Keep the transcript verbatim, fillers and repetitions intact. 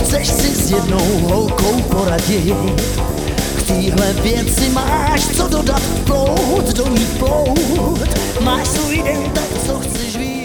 chceš si s jednou holkou poradit. K téhle věci máš co dodat, plout, do ní plout. Máš svůj den, tak co chceš víc.